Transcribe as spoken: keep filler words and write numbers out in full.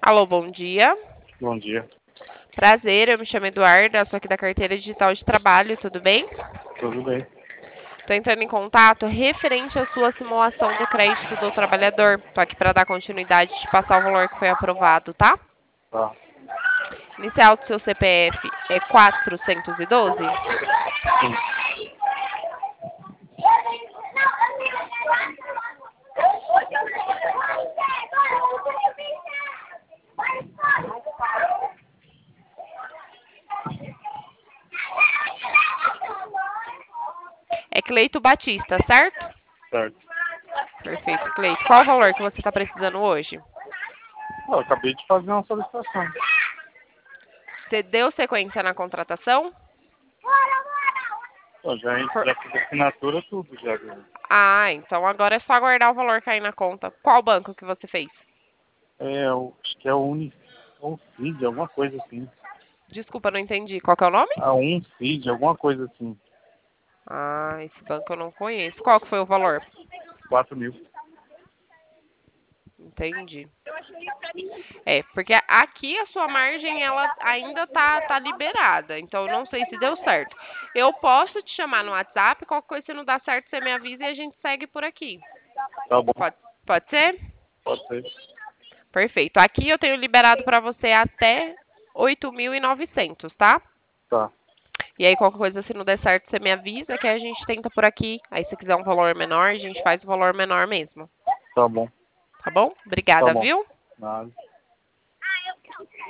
Alô, bom dia. Bom dia. Prazer, eu me chamo Eduarda, sou aqui da Carteira Digital de Trabalho, tudo bem? Tudo bem? Estou entrando em contato referente à sua simulação do crédito do trabalhador. Estou aqui para dar continuidade e te passar o valor que foi aprovado, tá? Tá. Inicial do seu C P F é quatrocentos e doze? Sim. É Cleito Batista, certo? Certo. Perfeito, Cleito. Qual o valor que você está precisando hoje? Ah, eu acabei de fazer uma solicitação. Você deu sequência na contratação? Eu já, For- já fiz assinatura, tudo já. Ah, então agora é só aguardar o valor cair na conta. Qual banco que você fez? É, o- acho que é o Uni, Uncid, alguma coisa assim. Desculpa, não entendi. Qual que é o nome? A Uncid, alguma coisa assim. Ah, esse banco eu não conheço. Qual que foi o valor? Quatro mil. Entendi. É, porque aqui a sua margem ela ainda tá, tá liberada, então eu não sei se deu certo. Eu posso te chamar no WhatsApp, qualquer coisa se não dá certo você me avisa e a gente segue por aqui. Tá bom. Pode, pode ser? Pode ser. Perfeito. Aqui eu tenho liberado para você até oito mil e novecentos, tá? Tá. E aí qualquer coisa se não der certo você me avisa que a gente tenta por aqui. Aí se quiser um valor menor, a gente faz o valor menor mesmo. Tá bom. Tá bom? Tá Obrigada, bom. viu? Nada.